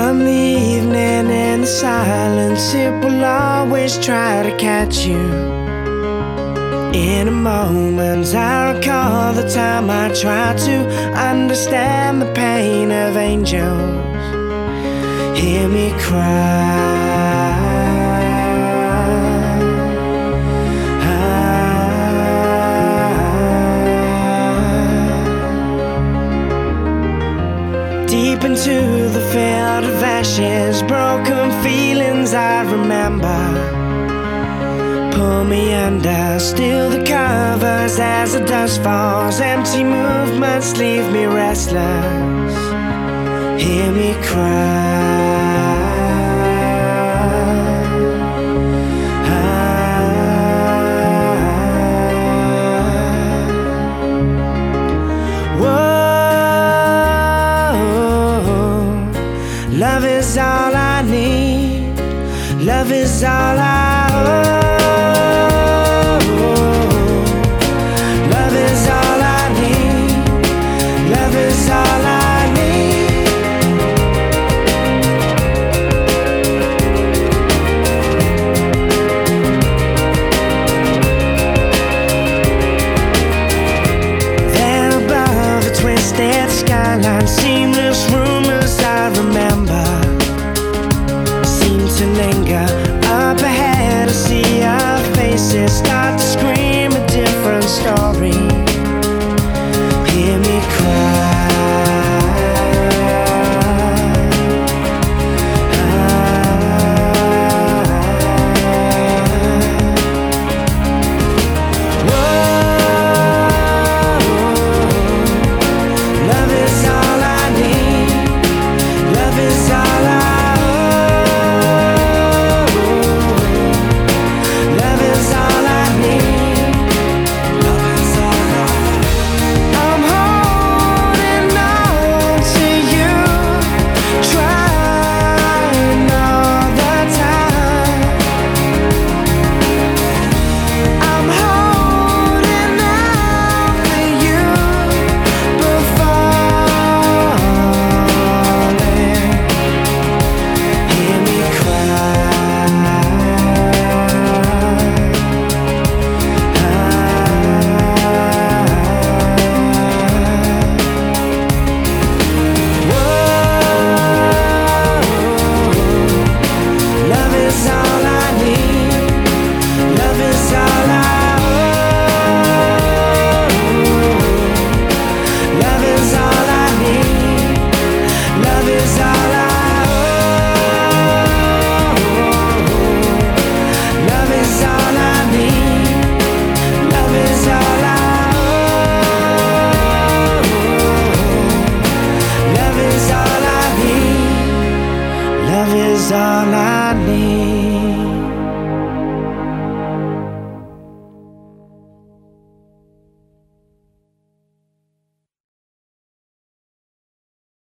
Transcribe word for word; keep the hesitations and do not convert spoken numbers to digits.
From the evening and the silence, it will always try to catch you. In a moment I recall the time I tried to understand the pain of angels. Hear me cry. Deep into the field of ashes, broken feelings I remember pull me under, still the covers as the dust falls. Empty movements leave me restless. Hear me cry. Love is all I need. Love is all I owe.